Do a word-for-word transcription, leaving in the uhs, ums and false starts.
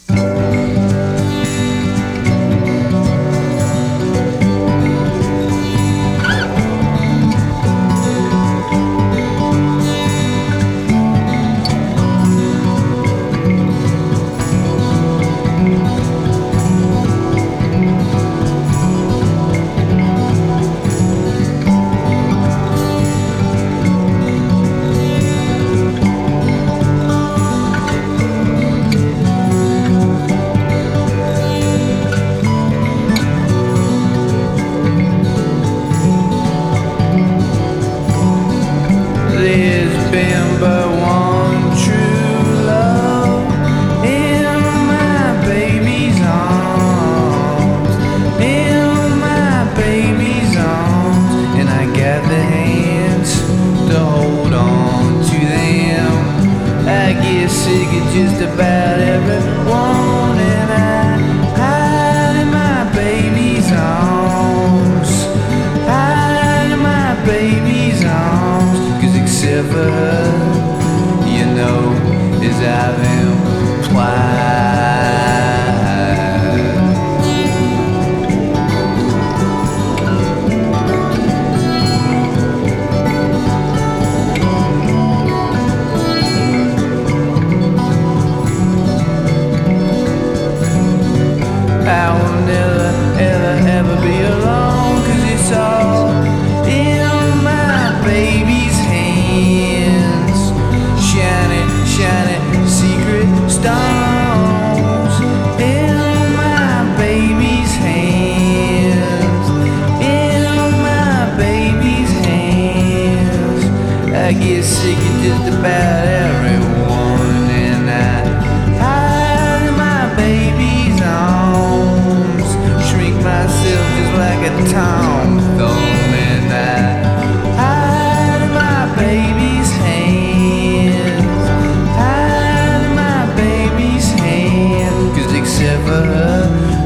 There's been but one true love in my baby's arms, in my baby's arms, and I got the hands to hold on to them. I get sick of just about everyone, and I hide in my baby's arms, hide in my baby's arms. Except for her, you know, as I've implied. I will never, ever, ever be alone, 'cause it's all in my baby's hands. Shining, shining secret stones in my baby's hands, in my baby's hands. I get sick of just about everyone, and I hide in my baby's arms, shrink myself just like a tom thumb, and I hide in my baby's hands, hide in my baby's hands, 'cause except for her,